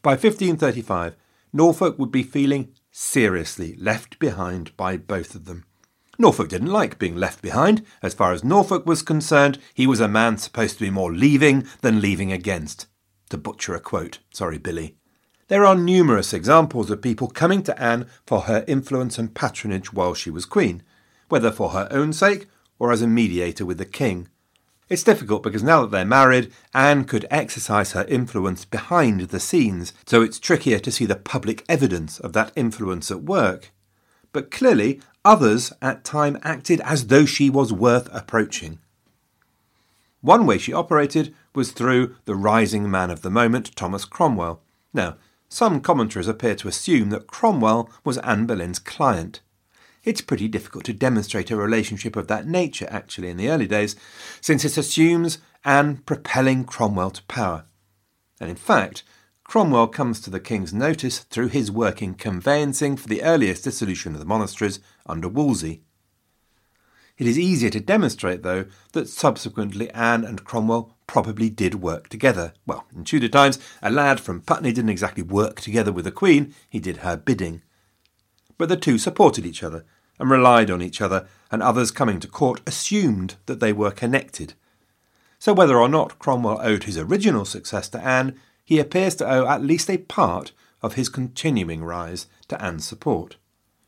By 1535, Norfolk would be feeling seriously left behind by both of them. Norfolk didn't like being left behind. As far as Norfolk was concerned, he was a man supposed to be more leaving than leaving against. To butcher a quote, sorry Billy. There are numerous examples of people coming to Anne for her influence and patronage while she was queen, whether for her own sake or as a mediator with the king. It's difficult because now that they're married, Anne could exercise her influence behind the scenes, so it's trickier to see the public evidence of that influence at work. But clearly, others at time acted as though she was worth approaching. One way she operated was through the rising man of the moment, Thomas Cromwell. Now, some commentators appear to assume that Cromwell was Anne Boleyn's client. It's pretty difficult to demonstrate a relationship of that nature, actually, in the early days, since it assumes Anne propelling Cromwell to power. And in fact, Cromwell comes to the king's notice through his work in conveyancing for the earliest dissolution of the monasteries under Wolsey. It is easier to demonstrate, though, that subsequently Anne and Cromwell probably did work together. Well, in Tudor times, a lad from Putney didn't exactly work together with the Queen, he did her bidding. But the two supported each other and relied on each other, and others coming to court assumed that they were connected. So whether or not Cromwell owed his original success to Anne, he appears to owe at least a part of his continuing rise to Anne's support.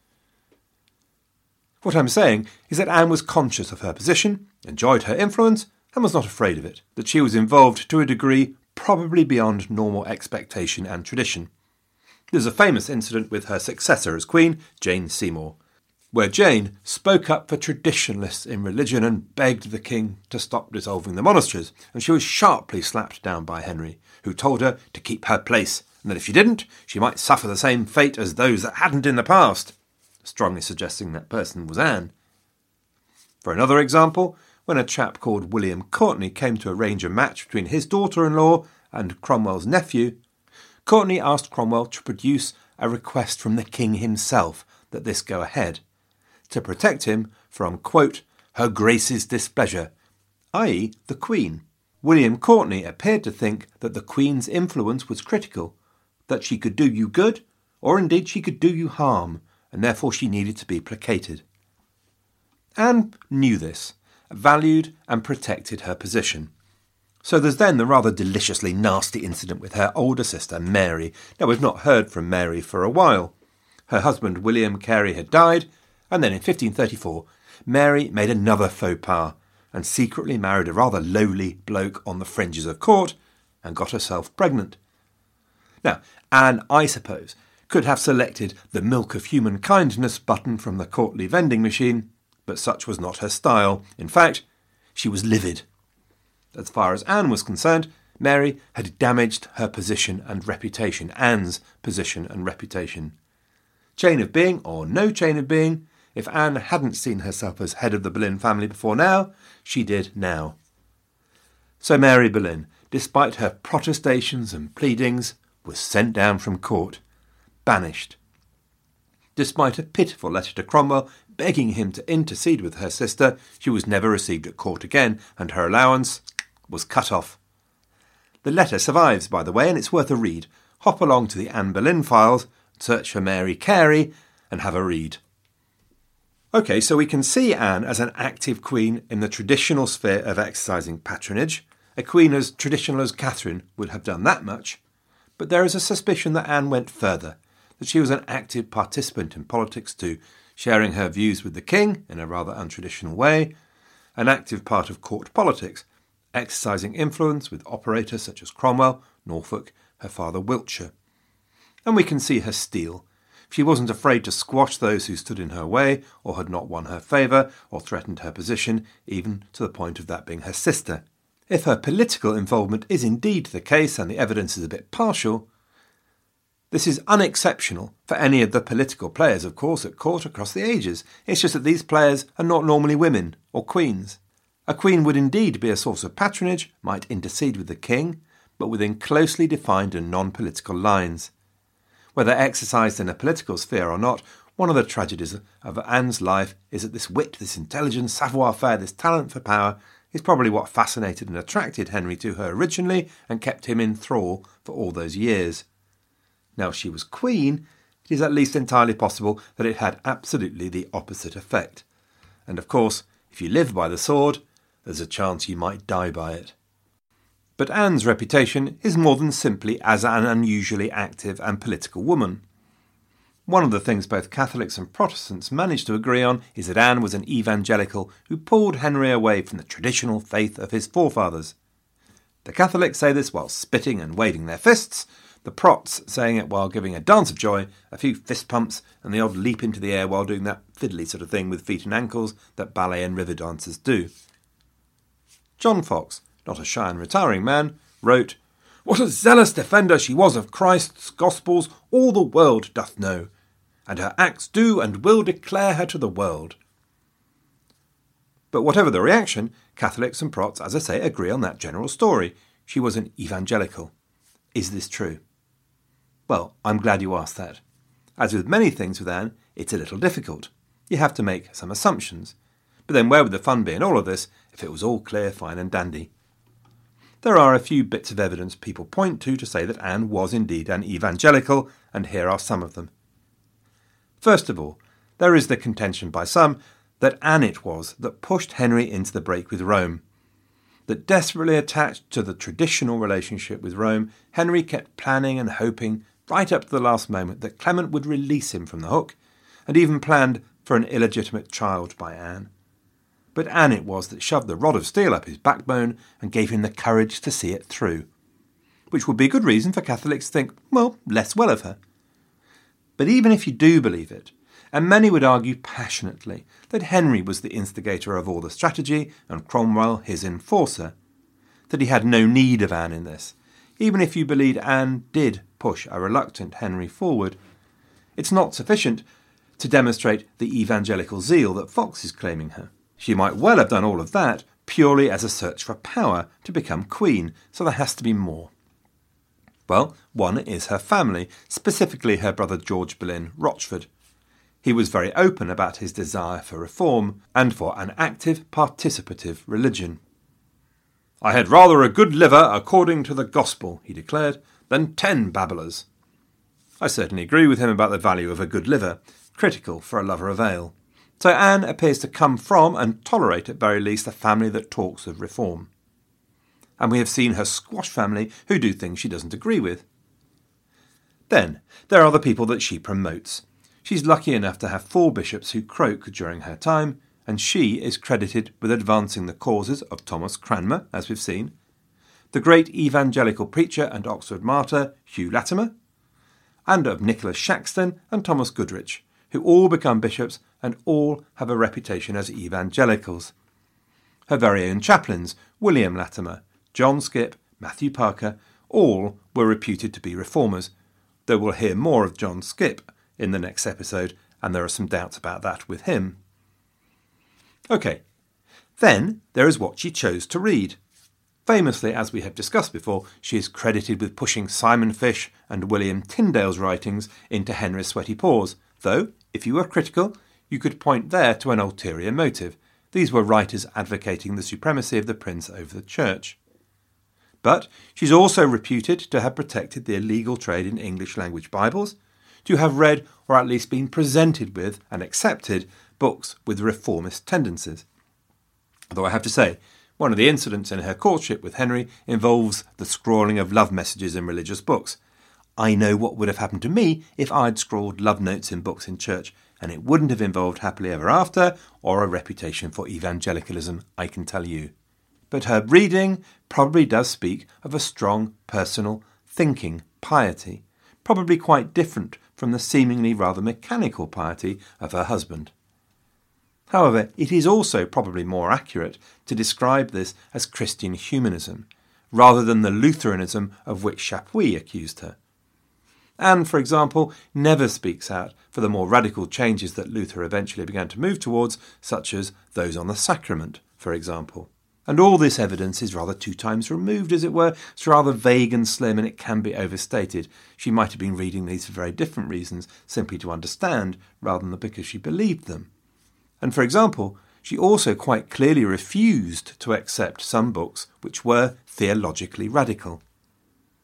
What I'm saying is that Anne was conscious of her position, enjoyed her influence, and was not afraid of it, that she was involved to a degree probably beyond normal expectation and tradition. There's a famous incident with her successor as Queen, Jane Seymour, where Jane spoke up for traditionalists in religion and begged the king to stop dissolving the monasteries, and she was sharply slapped down by Henry, who told her to keep her place, and that if she didn't, she might suffer the same fate as those that hadn't in the past, strongly suggesting that person was Anne. For another example, when a chap called William Courtenay came to arrange a match between his daughter-in-law and Cromwell's nephew, Courtenay asked Cromwell to produce a request from the king himself that this go ahead, to protect him from, quote, Her Grace's displeasure, i.e. the Queen. William Courtenay appeared to think that the Queen's influence was critical, that she could do you good, or indeed she could do you harm, and therefore she needed to be placated. Anne knew this, valued and protected her position. So there's then the rather deliciously nasty incident with her older sister, Mary. Now, we've not heard from Mary for a while. Her husband, William Carey, had died, and then in 1534, Mary made another faux pas and secretly married a rather lowly bloke on the fringes of court and got herself pregnant. Now, Anne, I suppose, could have selected the milk of human kindness button from the courtly vending machine, but such was not her style. In fact, she was livid. As far as Anne was concerned, Mary had damaged her position and reputation, Anne's position and reputation. Chain of being or no chain of being, if Anne hadn't seen herself as head of the Boleyn family before now, she did now. So Mary Boleyn, despite her protestations and pleadings, was sent down from court, banished. Despite a pitiful letter to Cromwell begging him to intercede with her sister, she was never received at court again, and her allowance was cut off. The letter survives, by the way, and it's worth a read. Hop along to the Anne Boleyn files, search for Mary Carey, and have a read. OK, so we can see Anne as an active queen in the traditional sphere of exercising patronage. A queen as traditional as Catherine would have done that much. But there is a suspicion that Anne went further, that she was an active participant in politics too, sharing her views with the king in a rather untraditional way, an active part of court politics, exercising influence with operators such as Cromwell, Norfolk, her father Wiltshire. And we can see her steel. She wasn't afraid to squash those who stood in her way or had not won her favour or threatened her position, even to the point of that being her sister. If her political involvement is indeed the case, and the evidence is a bit partial, this is unexceptional for any of the political players, of course, at court across the ages. It's just that these players are not normally women or queens. A queen would indeed be a source of patronage, might intercede with the king, but within closely defined and non-political lines. Whether exercised in a political sphere or not, one of the tragedies of Anne's life is that this wit, this intelligence, savoir-faire, this talent for power is probably what fascinated and attracted Henry to her originally and kept him in thrall for all those years. Now, she was queen, it is at least entirely possible that it had absolutely the opposite effect. And of course, if you live by the sword, there's a chance you might die by it. But Anne's reputation is more than simply as an unusually active and political woman. One of the things both Catholics and Protestants managed to agree on is that Anne was an evangelical who pulled Henry away from the traditional faith of his forefathers. The Catholics say this while spitting and waving their fists, the Prots saying it while giving a dance of joy, a few fist pumps and the odd leap into the air while doing that fiddly sort of thing with feet and ankles that ballet and river dancers do. John Foxe, not a shy and retiring man, wrote, "What a zealous defender she was of Christ's Gospels all the world doth know, and her acts do and will declare her to the world." But whatever the reaction, Catholics and Prots, as I say, agree on that general story. She was an evangelical. Is this true? Well, I'm glad you asked that. As with many things with Anne, it's a little difficult. You have to make some assumptions. But then where would the fun be in all of this if it was all clear, fine and dandy? There are a few bits of evidence people point to say that Anne was indeed an evangelical, and here are some of them. First of all, there is the contention by some that Anne it was that pushed Henry into the break with Rome. That desperately attached to the traditional relationship with Rome, Henry kept planning and hoping right up to the last moment that Clement would release him from the hook, and even planned for an illegitimate child by Anne. But Anne it was that shoved the rod of steel up his backbone and gave him the courage to see it through. Which would be a good reason for Catholics to think, well, less well of her. But even if you do believe it, and many would argue passionately that Henry was the instigator of all the strategy and Cromwell his enforcer, that he had no need of Anne in this, even if you believed Anne did push a reluctant Henry forward, it's not sufficient to demonstrate the evangelical zeal that Foxe is claiming her. She might well have done all of that purely as a search for power to become queen, so there has to be more. Well, one is her family, specifically her brother George Boleyn Rochford. He was very open about his desire for reform and for an active, participative religion. "I had rather a good liver according to the gospel," he declared, "than 10 babblers." I certainly agree with him about the value of a good liver, critical for a lover of ale. So Anne appears to come from, and tolerate at very least, a family that talks of reform. And we have seen her squash family who do things she doesn't agree with. Then there are the people that she promotes. She's lucky enough to have 4 bishops who croak during her time, and she is credited with advancing the causes of Thomas Cranmer, as we've seen, the great evangelical preacher and Oxford martyr Hugh Latimer, and of Nicholas Shaxton and Thomas Goodrich, who all become bishops and all have a reputation as evangelicals. Her very own chaplains, William Latimer, John Skipp, Matthew Parker, all were reputed to be reformers, though we'll hear more of John Skipp in the next episode, and there are some doubts about that with him. OK, then there is what she chose to read. Famously, as we have discussed before, she is credited with pushing Simon Fish and William Tyndale's writings into Henry's sweaty paws, though, if you were critical, you could point there to an ulterior motive. These were writers advocating the supremacy of the prince over the church. But she's also reputed to have protected the illegal trade in English-language Bibles, to have read or at least been presented with and accepted books with reformist tendencies. Although I have to say, one of the incidents in her courtship with Henry involves the scrawling of love messages in religious books. I know what would have happened to me if I'd scrawled love notes in books in church, and it wouldn't have involved happily ever after or a reputation for evangelicalism, I can tell you. But her reading probably does speak of a strong, personal, thinking piety, probably quite different from the seemingly rather mechanical piety of her husband. However, it is also probably more accurate to describe this as Christian humanism, rather than the Lutheranism of which Chapuis accused her. Anne, for example, never speaks out for the more radical changes that Luther eventually began to move towards, such as those on the sacrament, for example. And all this evidence is rather 2 times removed, as it were. It's rather vague and slim, and it can be overstated. She might have been reading these for very different reasons, simply to understand, rather than because she believed them. And for example, she also quite clearly refused to accept some books which were theologically radical.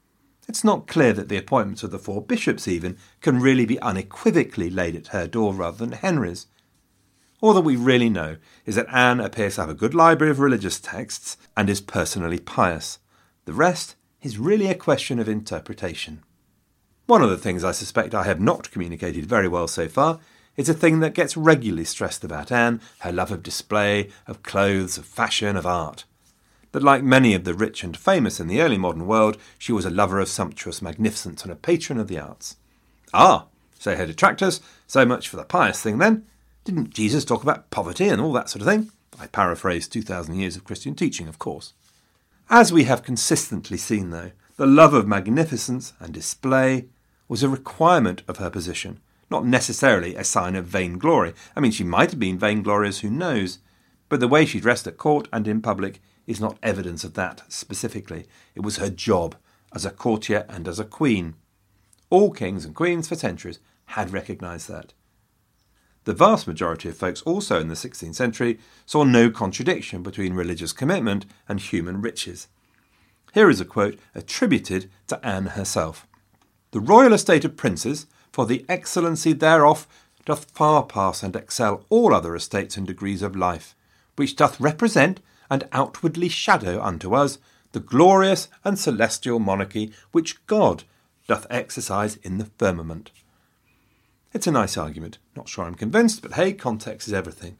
It's not clear that the appointments of the 4 bishops even can really be unequivocally laid at her door rather than Henry's. All that we really know is that Anne appears to have a good library of religious texts and is personally pious. The rest is really a question of interpretation. One of the things I suspect I have not communicated very well so far is a thing that gets regularly stressed about Anne, her love of display, of clothes, of fashion, of art. That like many of the rich and famous in the early modern world, she was a lover of sumptuous magnificence and a patron of the arts. Ah, say her detractors, so much for the pious thing then. Didn't Jesus talk about poverty and all that sort of thing? I paraphrase 2,000 years of Christian teaching, of course. As we have consistently seen, though, the love of magnificence and display was a requirement of her position, not necessarily a sign of vainglory. I mean, she might have been vainglorious, who knows? But the way she dressed at court and in public is not evidence of that specifically. It was her job as a courtier and as a queen. All kings and queens for centuries had recognised that. The vast majority of folks also in the 16th century saw no contradiction between religious commitment and human riches. Here is a quote attributed to Anne herself. "The royal estate of princes, for the excellency thereof, doth far pass and excel all other estates and degrees of life, which doth represent and outwardly shadow unto us the glorious and celestial monarchy which God doth exercise in the firmament." It's a nice argument. Not sure I'm convinced, but hey, context is everything.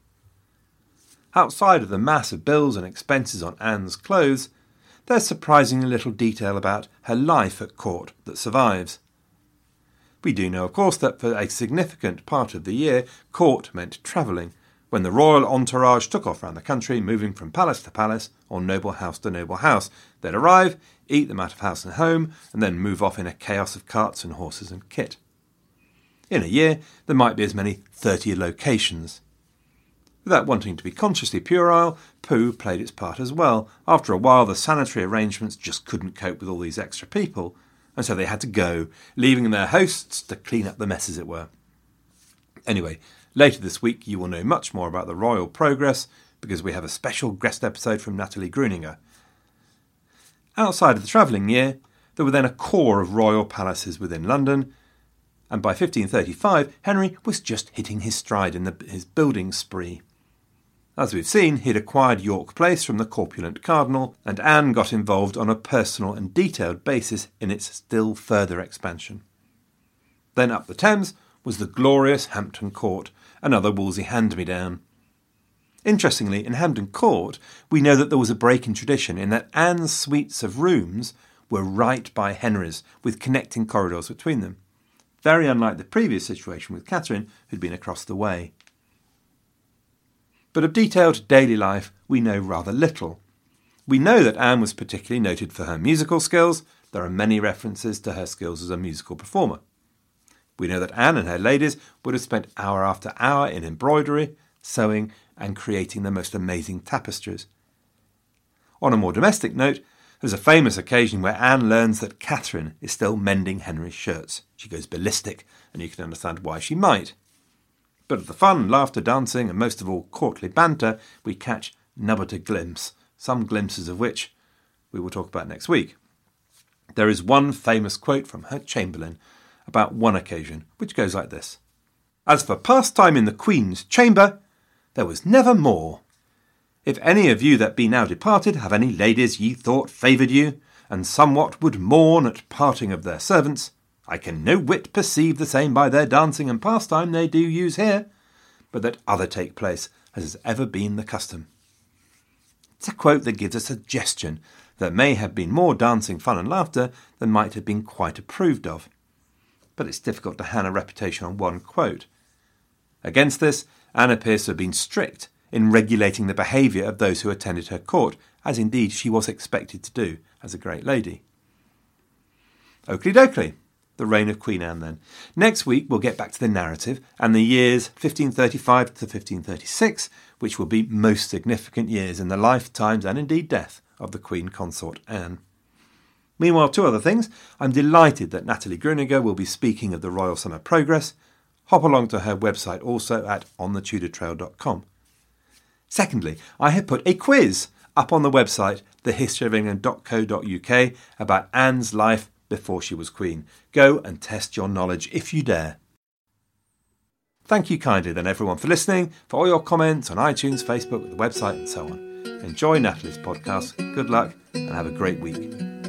Outside of the mass of bills and expenses on Anne's clothes, there's surprisingly little detail about her life at court that survives. We do know, of course, that for a significant part of the year, court meant travelling, when the royal entourage took off round the country, moving from palace to palace or noble house to noble house. They'd arrive, eat them out of house and home, and then move off in a chaos of carts and horses and kit. In a year, there might be as many 30 locations. Without wanting to be consciously puerile, poo played its part as well. After a while, the sanitary arrangements just couldn't cope with all these extra people, and so they had to go, leaving their hosts to clean up the mess, as it were. Anyway, later this week you will know much more about the royal progress, because we have a special guest episode from Natalie Gruninger. Outside of the travelling year, there were then a core of royal palaces within London, and by 1535 Henry was just hitting his stride in his building spree. As we've seen, he'd acquired York Place from the corpulent cardinal, and Anne got involved on a personal and detailed basis in its still further expansion. Then up the Thames was the glorious Hampton Court, another Wolsey hand-me-down. Interestingly, in Hampton Court, we know that there was a break in tradition in that Anne's suites of rooms were right by Henry's, with connecting corridors between them. Very unlike the previous situation with Catherine, who'd been across the way. But of detailed daily life, we know rather little. We know that Anne was particularly noted for her musical skills. There are many references to her skills as a musical performer. We know that Anne and her ladies would have spent hour after hour in embroidery, sewing, and creating the most amazing tapestries. On a more domestic note, there's a famous occasion where Anne learns that Catherine is still mending Henry's shirts. She goes ballistic, and you can understand why she might. But of the fun, laughter, dancing, and most of all courtly banter, we catch nubbut a glimpse, some glimpses of which we will talk about next week. There is one famous quote from her Chamberlain about one occasion, which goes like this. "As for pastime in the Queen's chamber, there was never more. If any of you that be now departed have any ladies ye thought favoured you, and somewhat would mourn at parting of their servants, I can no whit perceive the same by their dancing and pastime they do use here, but that other take place, as has ever been the custom." It's a quote that gives a suggestion that may have been more dancing, fun and laughter than might have been quite approved of. But it's difficult to hang a reputation on one quote. Against this, Anne appears to have been strict in regulating the behaviour of those who attended her court, as indeed she was expected to do as a great lady. Oakley dokley, the reign of Queen Anne then. Next week we'll get back to the narrative and the years 1535 to 1536, which will be most significant years in the lifetimes and indeed death of the Queen Consort Anne. Meanwhile, two other things. I'm delighted that Natalie Gruninger will be speaking of the Royal Summer Progress. Hop along to her website also at onthetudortrail.com. Secondly, I have put a quiz up on the website, thehistoryofengland.co.uk, about Anne's life before she was queen. Go and test your knowledge if you dare. Thank you kindly then everyone for listening, for all your comments on iTunes, Facebook, the website and so on. Enjoy Natalie's podcast, good luck and have a great week.